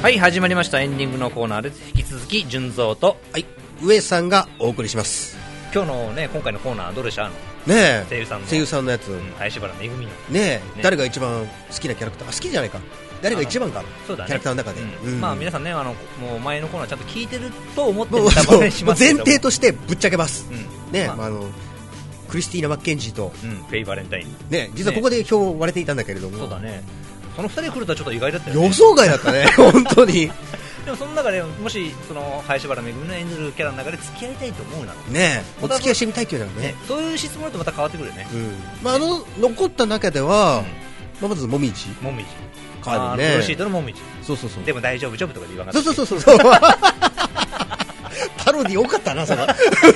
はい、始まりました。エンディングのコーナーです。引き続き純蔵と、 はい、上さんがお送りします。 今日のね、今回のコーナーどうでした？ ねえ、 声優さんのやつ、 林原めぐみのねえ、誰が一番好きなキャラクター、好きじゃないか、誰が一番か、 そうだね、 キャラクターの中で、 まあ皆さんね、もう前のコーナーちゃんと聞いてると思ってネタバレしますけども、 前提としてぶっちゃけます、ね、クリスティーナ・マッケンジーと、 フェイ・バレンタイン、 ね、実はここで票割れていたんだけれども、 そうだね、その2人来るとはちょっと意外だったよね、 予想外だったね本当に。 でもその中でもしその林原めぐみの演じるキャラの中で付き合いたいと思うならね、お付き合いしてみたいっていうのはね、 そういう質問だとまた変わってくるよね。 残った中では、まずもみじかるね、ブルーシートのもみじ、 そうそうそう、 でも大丈夫ジョブとかで言わなかった、 そうパロディ多かったなそれ。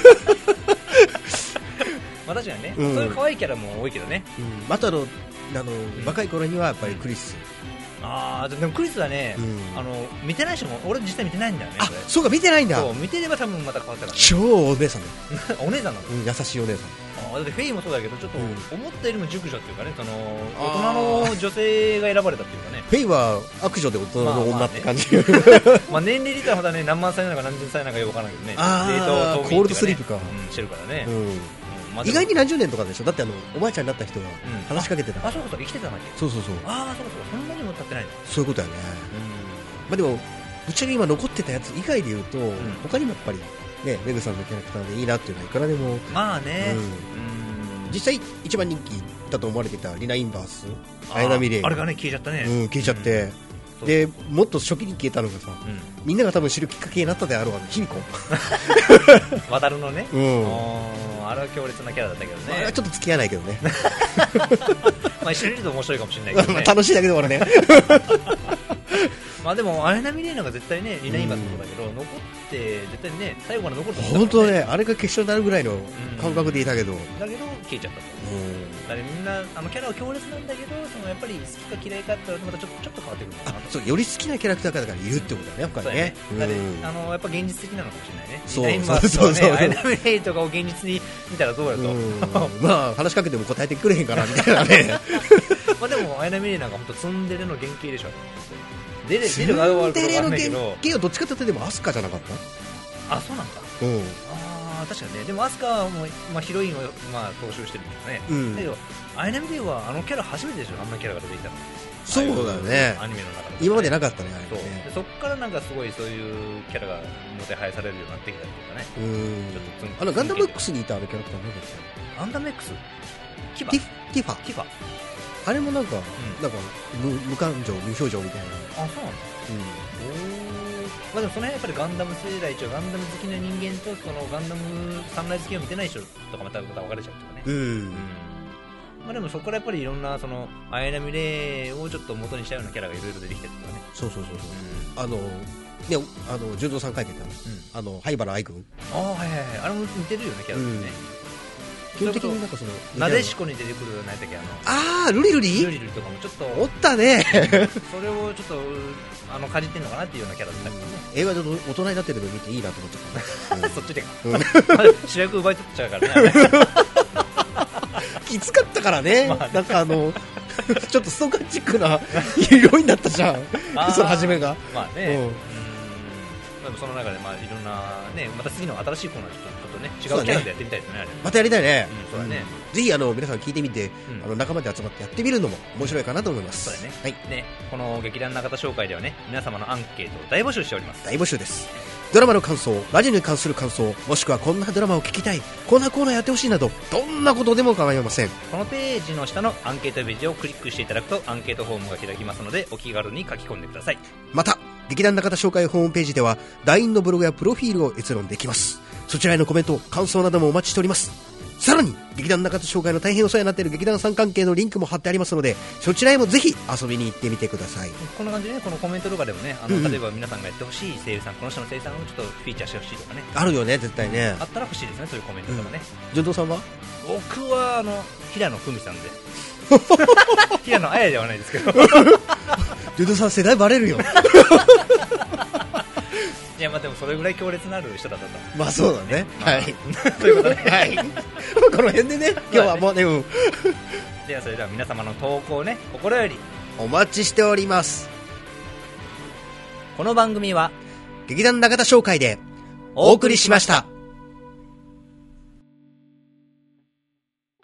まあ確かにね、そういう可愛いキャラも多いけどね。 また若い頃にはやっぱりクリス。 でもクリスはね、見てない人も、俺実際見てないんだよね。 そうか、見てないんだ。 そう、見てれば多分また変わったからね。 超お姉さんだ。 お姉さんなの？ 優しいお姉さん。 だってフェイもそうだけど、ちょっと思ったよりも熟女っていうかね、その大人の女性が選ばれたっていうかね。 フェイは悪女で大人の女って感じ。 まあ年齢で言ったらまだね、何万歳なのか何十歳なのかよくわからないけどね。 コールドスリープか。 してるからね。 意外に何十年とかでしょ。だっておばあちゃんになった人が話しかけてた。 そうそう、生きてたんだっけ。 そう。 そうそう、そんなにも経ってないの。 そういうことやね。まあでもぶっちゃけ今残ってたやつ以外で言うと、他にもやっぱりね、メグさんのキャラクターでいいなっていうのはいくらでも。 まあね。 実際一番人気だと思われていたリナ・インバース、綾波レイ、 あれがね消えちゃったね。 消えちゃって。でもっと初期に消えたのがさ、みんなが多分知るきっかけになったであろう卑弥呼渡るのね、あれは強烈なキャラだったけどね、 あれはちょっと付き合わないけどねまあ一緒にいると面白いかもしれないけどね楽しいだけど俺ねまあでも綾波レイナが絶対ね、リナ・インバースもだけど、残って絶対ね、最後まで残ると思った本当ね、あれが決勝になるぐらいの感覚でいたけど、 だけど消えちゃったと。だからみんなキャラは強烈なんだけど、そのやっぱり好きか嫌いかって言われてまたちょっと変わってくるのかなと。 そう、より好きなキャラクターだからいるってことだね、やっぱりね。 やっぱ現実的なのかもしれないね。リナ・インバースとね、綾波レイとかを現実に見たらどうやと、 まあ話しかけても答えてくれへんからみたいなねまあでも綾波レイなんか本当ツンデレの原型でしょ。出る側はあるか分かんないけど、 原型はどっちかというとでもアスカじゃなかった？ そうなんか。確かにね。でもアスカはもう、ヒロインを踏襲してるんですね。だけど綾波レイはあのキャラ初めてでしょ、あんなキャラが出てきたの。 そうだね、 アニメの中で今までなかったね。 そっからなんかすごいそういうキャラがもてはやされるようになってきたっていうかね。 ガンダム X にいたあのキャラクター何だっけ？ ガンダム X？ ティファ。あれもなんか無感情無表情みたいな。 そうなんだ。でもその辺やっぱりガンダム世代ガンダム好きな人間とそのガンダムサンライズ好きを見てない人とかまた分かれちゃうとかね。でもそこからやっぱりいろんなその綾波レイをちょっと元にしたようなキャラがいろいろ出てきてるとかね。 そう。純三さん書いてた灰原愛君。 あれも似てるよね、キャラってね。 基本的になんかなでしこに出てくるようなやつだけルリルリとかもちょっとおったねそれをちょっとかじってんのかなっていうようなキャラだったけどね。 映画で大人になってるの見ていいなと思っちゃったそっちでか主役奪い取っちゃうからねきつかったからね。なんかちょっとストーカーチックな色になったじゃんその初めが。その中でいろんなね、また次の新しいコーナーちょっとね違うキャラでやってみたいですね。 またやりたいね。 そうだね。 ぜひ皆さん聞いてみて、仲間で集まってやってみるのも面白いかなと思います。 そうだね。はい。この劇団中田紹介ではね、皆様のアンケートを大募集しております。 大募集です。ドラマの感想、ラジオに関する感想、もしくはこんなドラマを聞きたい、こんなコーナーやってほしいなど、どんなことでも構いません。 このページの下のアンケートページをクリックしていただくとアンケートフォームが開きますので、お気軽に書き込んでください。 また劇団中田紹介ホームページでは LINE のブログやプロフィールを閲覧できます。そちらへのコメント、感想などもお待ちしております。さらに劇団中田紹介の大変お世話になっている劇団さん関係のリンクも貼ってありますので、そちらへもぜひ遊びに行ってみてください。 こんな感じでね、このコメントとかでもね、例えば皆さんがやってほしい声優さん、この人の声優さんをちょっとフィーチャーしてほしいとかね、あるよね、絶対ね。 あったら欲しいですね、そういうコメントとかね。 順当さんは？ 僕は平野久美さんで平野綾ではないですけど順当さん世代バレるよいや、でもそれぐらい強烈なる人だったと。 まあそうだね。はい。 ということで、 はい。この辺でね、今日はもうね、 ではそれでは皆様の投稿をね、心よりお待ちしております。 この番組は劇団中田商会でお送りしました。